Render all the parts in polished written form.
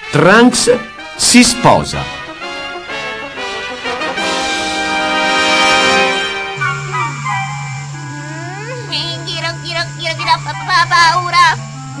Trunks si sposa. Ghiro, paura.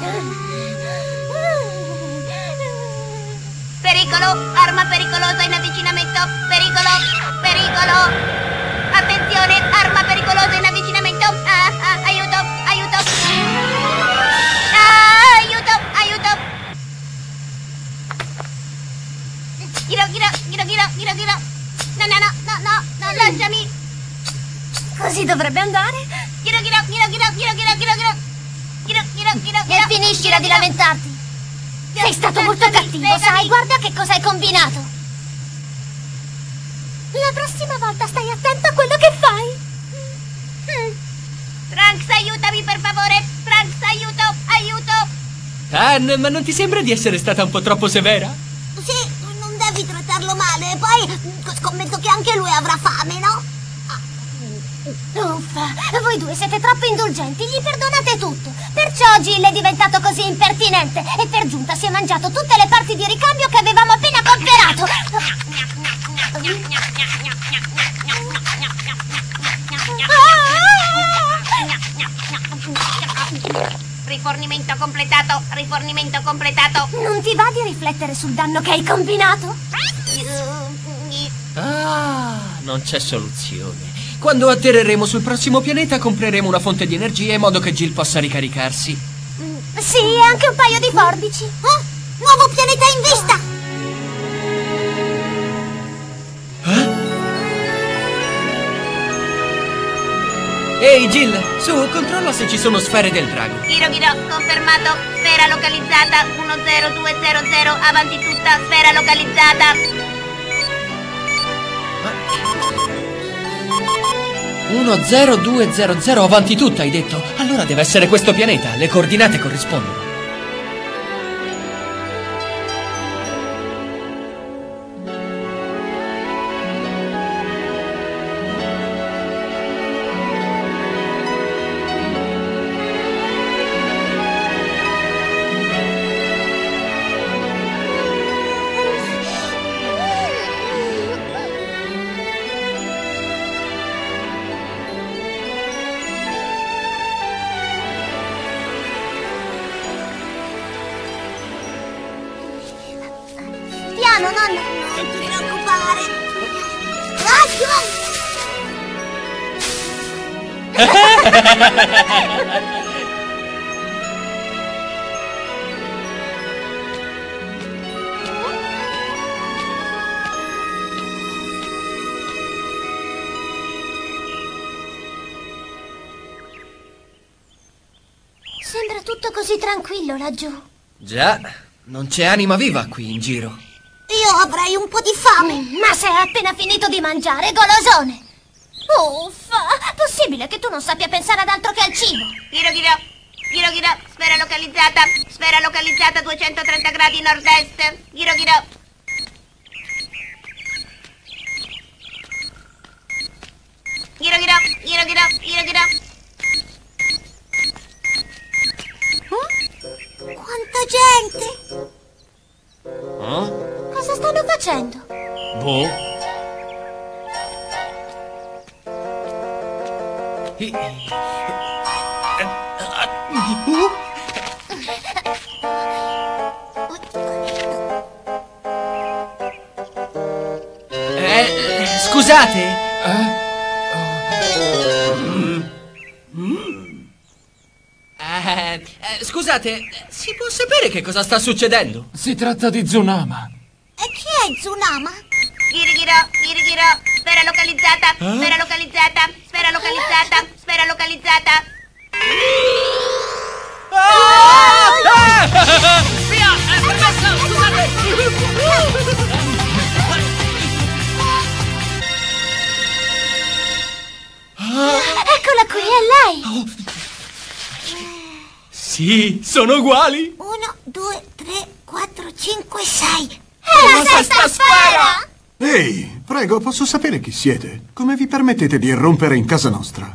Pericolo, arma pericolosa in avvicinamento. Pericolo. Attenzione, arma pericolosa in avvicinamento. Aiuto. Aiuto. Ghiro. No, lasciami. Così dovrebbe andare. Ghiro. E finiscila di lamentarti. Sei stato molto cattivo, sai? Guarda che cosa hai combinato. La prossima volta stai attento a quello che fai. Trunks, aiutami per favore. Trunks, aiuto. Tan, ma non ti sembra di essere stata un po' troppo severa? Sì, non devi trattarlo male. Poi scommetto che anche lui avrà fame, no? Uffa, voi due siete troppo indulgenti, gli perdonate tutto. Perciò Jill è diventato così impertinente e per giunta si è mangiato tutte le parti di ricambio che avevamo appena comprato. Rifornimento completato. Non ti va di riflettere sul danno che hai combinato? Non c'è soluzione. Quando atterreremo sul prossimo pianeta compreremo una fonte di energia in modo che Jill possa ricaricarsi. Sì, e anche un paio di forbici. Nuovo pianeta in vista! Ehi Jill, su, controlla se ci sono sfere del drago. Ghiro, confermato. Sfera localizzata 10200, avanti tutta, sfera localizzata. 10200 avanti tutta, hai detto? Allora deve essere questo pianeta, le coordinate corrispondono. Piano, nonno! Non ti preoccupare! Sembra tutto così tranquillo laggiù. Già, non c'è anima viva qui in giro. Io avrei un po' di fame. Ma sei appena finito di mangiare, golosone. Uffa, possibile che tu non sappia pensare ad altro che al cibo. Ghiro, sfera localizzata 230 gradi nord-est. Ghiro. Quanta gente! Cosa stanno facendo? Boh. Scusate. Scusate, si può sapere che cosa sta succedendo? Si tratta di Tsunama. E chi è Tsunama? Ghiro, sfera localizzata. Via, permesso, scusate. Eccola qui, è lei! Sì, sono uguali. 1, 2, 3, 4, 5, 6. È la sesta sfera! Ehi, prego, posso sapere chi siete? Come vi permettete di irrompere in casa nostra?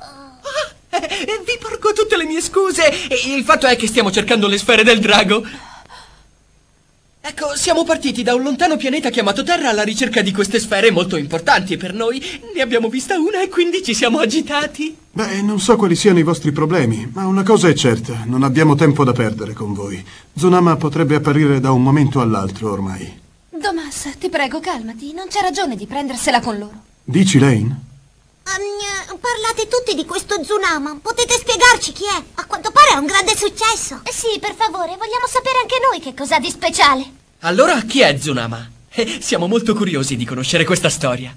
Vi porgo tutte le mie scuse. Il fatto è che stiamo cercando le sfere del drago. Ecco, siamo partiti da un lontano pianeta chiamato Terra alla ricerca di queste sfere molto importanti per noi. Ne abbiamo vista una e quindi ci siamo agitati. Beh, non so quali siano i vostri problemi, ma una cosa è certa, non abbiamo tempo da perdere con voi. Zunama potrebbe apparire da un momento all'altro ormai. Domas, ti prego, calmati. Non c'è ragione di prendersela con loro. Dici, Lane? Parlate tutti di questo Zunama. Potete spiegarci chi è? A quanto pare è un grande successo. Sì, per favore, vogliamo sapere anche noi che cos'ha di speciale. Allora, chi è Zunama? Siamo molto curiosi di conoscere questa storia.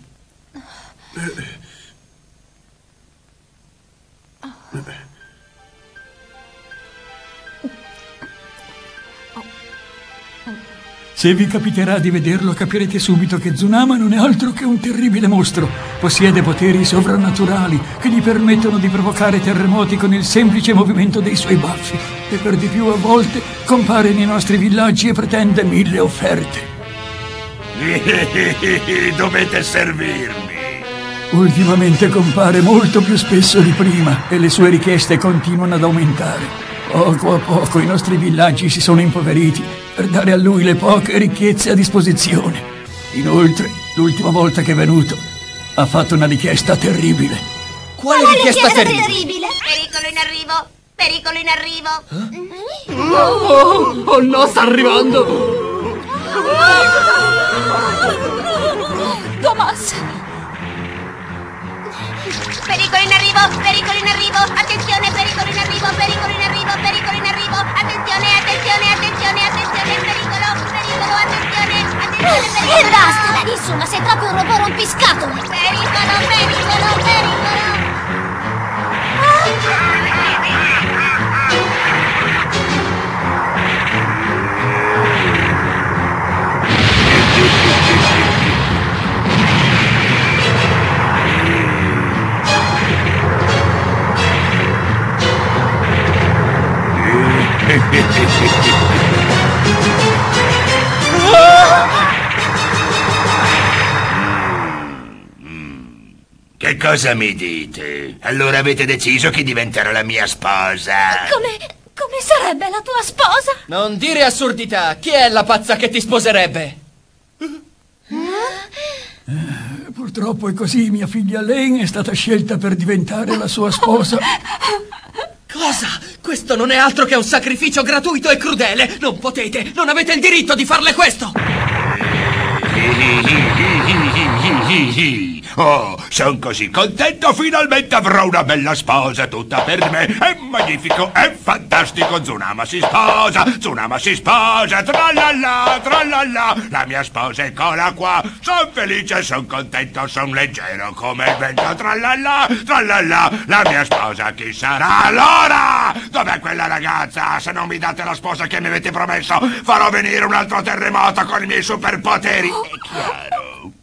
Se vi capiterà di vederlo, capirete subito che Zunama non è altro che un terribile mostro. Possiede poteri sovrannaturali che gli permettono di provocare terremoti con il semplice movimento dei suoi baffi. E per di più a volte compare nei nostri villaggi e pretende 1000 offerte. Dovete servirmi. Ultimamente compare molto più spesso di prima e le sue richieste continuano ad aumentare. Poco a poco i nostri villaggi si sono impoveriti per dare a lui le poche ricchezze a disposizione. Inoltre, l'ultima volta che è venuto, ha fatto una richiesta terribile. Quale richiesta terribile? Pericolo in arrivo! Pericolo in arrivo! Oh no, sta arrivando! Domas! Pericolo in arrivo! Pericolo in arrivo! Attenzione, pericolo in arrivo! Pericolo in arrivo! Pericolo in arrivo! Attenzione, attenzione, attenzione, attenzione! Pericolo! Pericolo, attenzione! Attenzione, pericolo! E basta! Insomma, sei proprio un robot rompiscatole! Pericolo, pericolo, pericolo! Che cosa mi dite? Allora avete deciso che diventerò la mia sposa? Come sarebbe la tua sposa? Non dire assurdità! Chi è la pazza che ti sposerebbe? Purtroppo è così, mia figlia Lane è stata scelta per diventare la sua sposa. Cosa? Questo non è altro che un sacrificio gratuito e crudele! Non potete, non avete il diritto di farle questo! Oh, sono così contento, finalmente avrò una bella sposa tutta per me. È magnifico, è fantastico. Zunama si sposa, tralala, tralala. La mia sposa, eccola qua. Sono felice, sono contento, sono leggero come il vento. Tralala, tralala. La mia sposa chi sarà allora? Dov'è quella ragazza? Se non mi date la sposa che mi avete promesso, farò venire un altro terremoto con i miei superpoteri. È chiaro.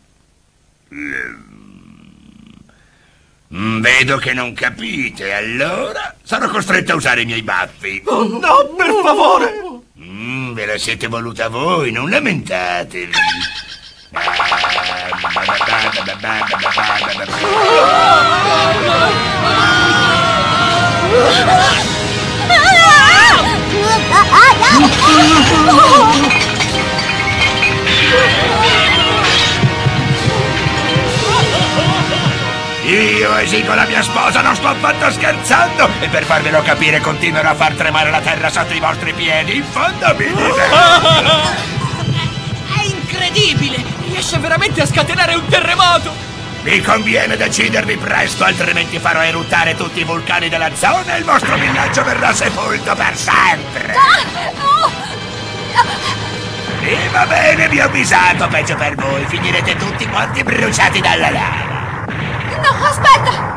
Vedo che non capite, allora sarò costretto a usare i miei baffi. Oh no, per favore! Ve la siete voluta voi, non lamentatevi. Io esigo la mia sposa, non sto affatto scherzando! E per farvelo capire continuerò a far tremare la terra sotto i vostri piedi! In fondo mi diverto! È incredibile! Riesce veramente a scatenare un terremoto! Vi conviene decidervi presto, altrimenti farò eruttare tutti i vulcani della zona e il vostro villaggio verrà sepolto per sempre! E va bene, vi ho avvisato, peggio per voi, finirete tutti quanti bruciati dalla lava! No, aspetta!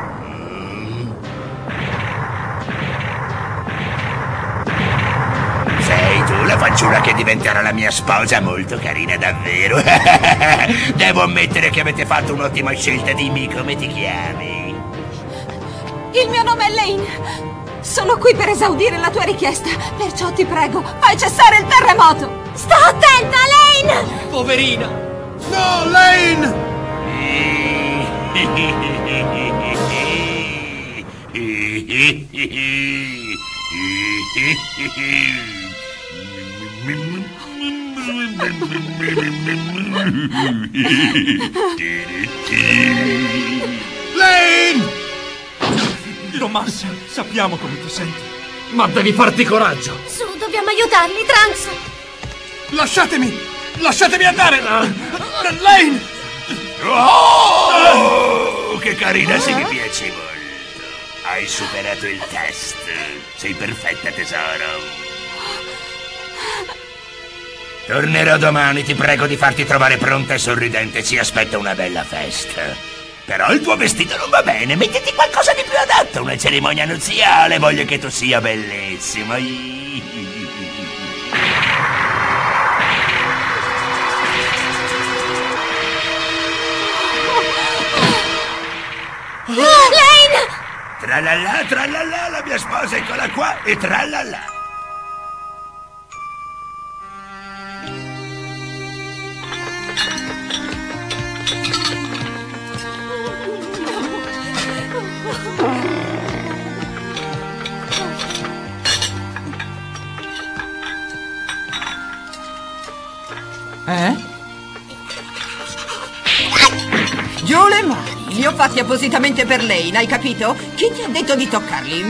Sei tu la fanciulla che diventerà la mia sposa, molto carina davvero. Devo ammettere che avete fatto un'ottima scelta, dimmi come ti chiami. Il mio nome è Lane. Sono qui per esaudire la tua richiesta, perciò ti prego, fai cessare il terremoto. Sta attenta, Lane! Poverina! No, Lane! Lane! Tomas, sappiamo come ti senti. Ma devi farti coraggio! Su, dobbiamo aiutarli, Trunks! Lasciatemi andare! Lane! Oh, che carina, se mi piaci molto. Hai superato il test. Sei perfetta, tesoro. Tornerò domani, ti prego di farti trovare pronta e sorridente. Ci aspetta una bella festa. Però il tuo vestito non va bene, mettiti qualcosa di più adatto. Una cerimonia nuziale, voglio che tu sia bellissimo. Lane! Tralala, tralala, la mia sposa, eccola qua, e tralala. Giù le mani, li ho fatti appositamente per Lane, hai capito? Chi ti ha detto di toccarli?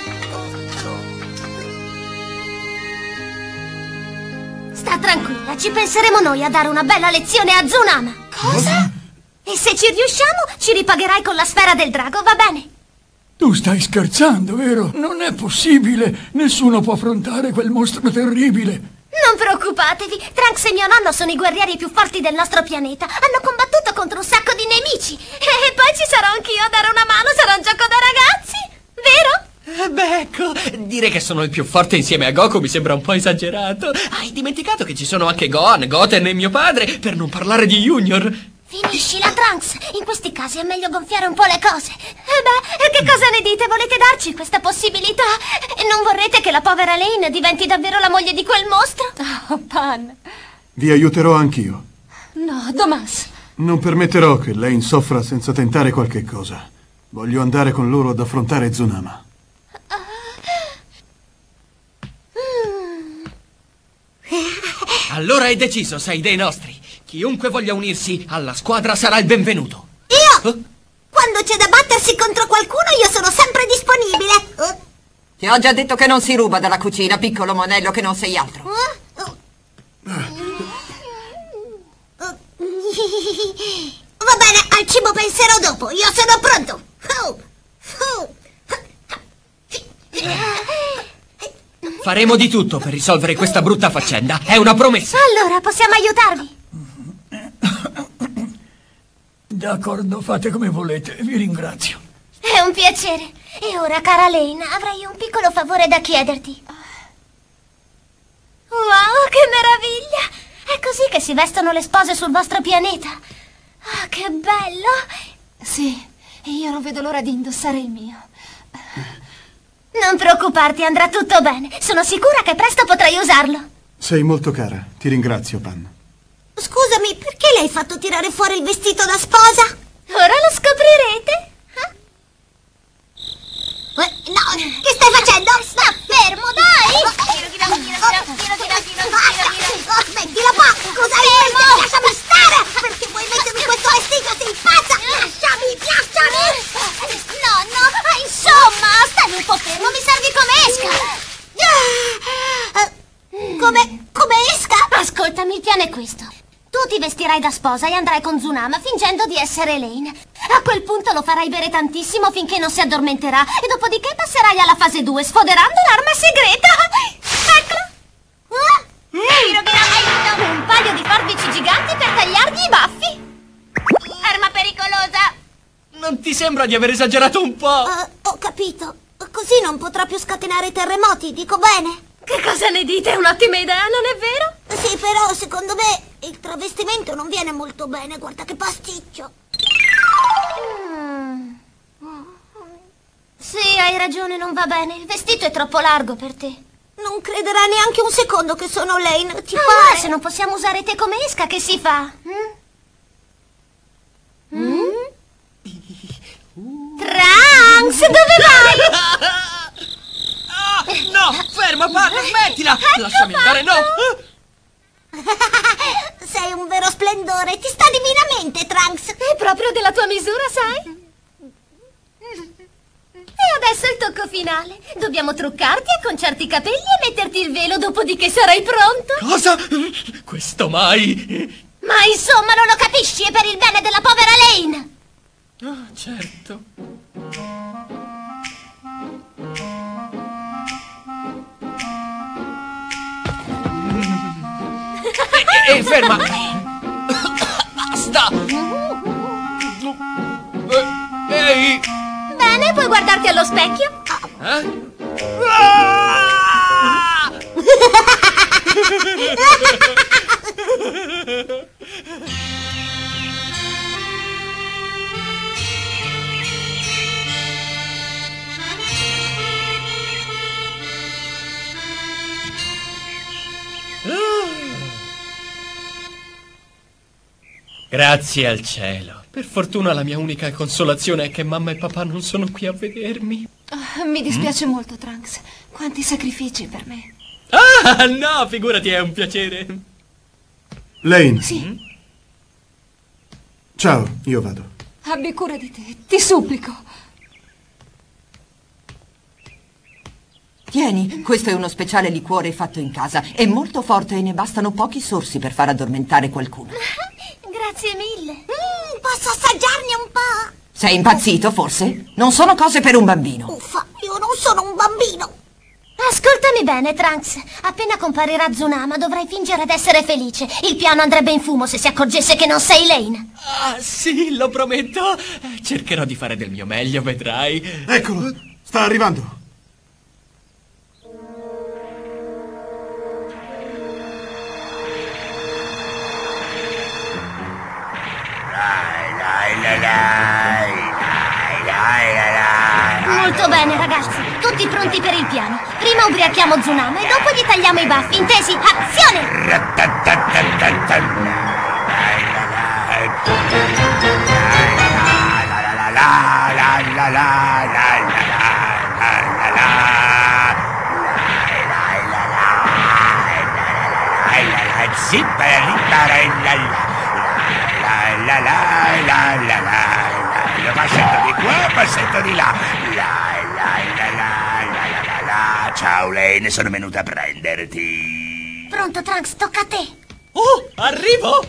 Sta tranquilla, ci penseremo noi a dare una bella lezione a Tsunama. Cosa? E se ci riusciamo, ci ripagherai con la sfera del drago, va bene? Tu stai scherzando, vero? Non è possibile! Nessuno può affrontare quel mostro terribile! Non preoccupatevi, Trunks e mio nonno sono i guerrieri più forti del nostro pianeta. Hanno combattuto contro un sacco di nemici. E poi ci sarò anch'io a dare una mano, sarà un gioco da ragazzi, vero? Beh, ecco, dire che sono il più forte insieme a Goku mi sembra un po' esagerato. Hai dimenticato che ci sono anche Gohan, Goten e mio padre, per non parlare di Junior. Finiscila, Trunks. In questi casi è meglio gonfiare un po' le cose. E che cosa ne dite? Volete darci questa possibilità? E non vorrete che la povera Lane diventi davvero la moglie di quel mostro? Oh, Pan. Vi aiuterò anch'io. No, Tomas. Non permetterò che Lane soffra senza tentare qualche cosa. Voglio andare con loro ad affrontare Tsunama. Allora è deciso, sei dei nostri. Chiunque voglia unirsi alla squadra sarà il benvenuto. Io? Quando c'è da battersi contro qualcuno io sono sempre disponibile. Ti ho già detto che non si ruba dalla cucina, piccolo monello che non sei altro. Va bene, al cibo penserò dopo. Io sono pronto. Faremo di tutto per risolvere questa brutta faccenda. È una promessa. Allora, possiamo aiutarvi? D'accordo, fate come volete, vi ringrazio. È un piacere. E ora, cara Lane, avrei un piccolo favore da chiederti. Wow, che meraviglia! È così che si vestono le spose sul vostro pianeta. Ah, che bello! Sì, e io non vedo l'ora di indossare il mio. Non preoccuparti, andrà tutto bene. Sono sicura che presto potrai usarlo. Sei molto cara, ti ringrazio, Pan. Scusami, perché le hai fatto tirare fuori il vestito da sposa? Ora lo scoprirete. No, che stai facendo? Sta fermo, dai! Smettila qua! Cosa hai in mente? Lasciami stare! Perché vuoi mettermi questo vestito? Sei pazza! Lasciami! No, insomma, stai un po' fermo, mi servi come esca! Come esca? Ascoltami, il piano è questo. Tu ti vestirai da sposa e andrai con Tsunama fingendo di essere Lane. A quel punto lo farai bere tantissimo finché non si addormenterà e dopodiché passerai alla fase 2 sfoderando l'arma segreta. Eccola! Aiuto! Un paio di forbici giganti per tagliargli i baffi. Arma pericolosa! Non ti sembra di aver esagerato un po'? Ho capito. Così non potrà più scatenare terremoti, dico bene. Che cosa ne dite? È un'ottima idea, non è vero? Sì, però secondo me il travestimento non viene molto bene. Guarda che pasticcio. Sì, hai ragione, non va bene. Il vestito è troppo largo per te. Non crederà neanche un secondo che sono Lane, ti pare? Se non possiamo usare te come esca, che si fa? Trunks, dove vai? No, ferma, Pan, smettila! Lasciami andare, no! colore, ti sta divinamente, Trunks. È proprio della tua misura, sai? E adesso il tocco finale. Dobbiamo truccarti, acconciarti i capelli e metterti il velo, dopodiché sarai pronto. Cosa? Questo mai? Ma insomma, non lo capisci? È per il bene della povera Lane. Ah, certo. Ferma! Basta! Ehi! Bene, puoi guardarti allo specchio. Grazie al cielo. Per fortuna la mia unica consolazione è che mamma e papà non sono qui a vedermi. Mi dispiace molto, Trunks. Quanti sacrifici per me. Ah, no, figurati, è un piacere. Lane. Sì. Ciao, io vado. Abbi cura di te, ti supplico. Tieni, questo è uno speciale liquore fatto in casa. È molto forte e ne bastano pochi sorsi per far addormentare qualcuno. Grazie mille. Posso assaggiarne un po'? Sei impazzito, forse? Non sono cose per un bambino. Uffa, io non sono un bambino. Ascoltami bene, Trunks. Appena comparirà Tsunama dovrai fingere d'essere felice. Il piano andrebbe in fumo se si accorgesse che non sei Lane. Ah, sì, lo prometto. Cercherò di fare del mio meglio, vedrai. Eccolo, sta arrivando. Molto bene, ragazzi. Tutti pronti per il piano. Prima ubriachiamo Tsunama e dopo gli tagliamo i baffi. Intesi? Azione! Passetto di qua, passetto di là. Ciao Lane, sono venuta a prenderti. Pronto, Trunks, tocca a te. Oh, arrivo!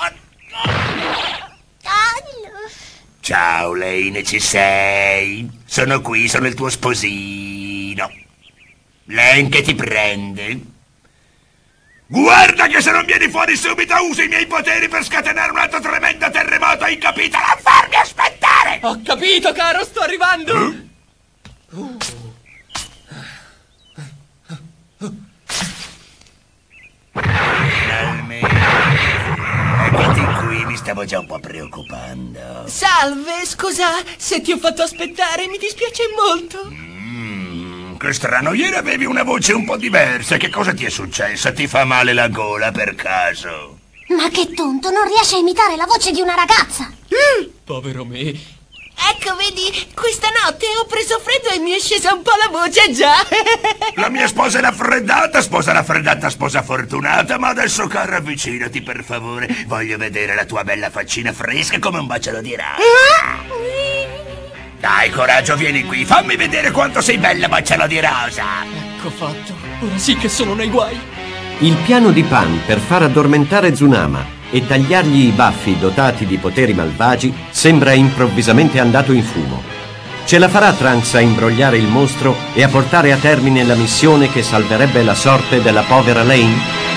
Ciao Lane, ci sei? Sono qui, sono il tuo sposino. Lane che ti prende. Guarda che se non vieni fuori subito uso i miei poteri per scatenare un altro tremendo terremoto, hai capito? Non farmi aspettare! Ho capito, caro, sto arrivando! Finalmente. Eccoti qui, mi stavo già un po' preoccupando. Salve, scusa se ti ho fatto aspettare, mi dispiace molto. Che strano, ieri avevi una voce un po' diversa. Che cosa ti è successo? Ti fa male la gola per caso? Ma che tonto, non riesce a imitare la voce di una ragazza. Povero me. Ecco, vedi, questa notte ho preso freddo e mi è scesa un po' la voce già. La mia sposa è raffreddata, sposa fortunata. Ma adesso, cara, avvicinati per favore. Voglio vedere la tua bella faccina fresca come un baccello di rosa. Dai, coraggio, vieni qui, fammi vedere quanto sei bella, baccello di rosa. Ecco fatto, ora sì che sono nei guai. Il piano di Pan per far addormentare Tsunama e tagliargli i baffi dotati di poteri malvagi sembra improvvisamente andato in fumo. Ce la farà Trunks a imbrogliare il mostro e a portare a termine la missione che salverebbe la sorte della povera Lane?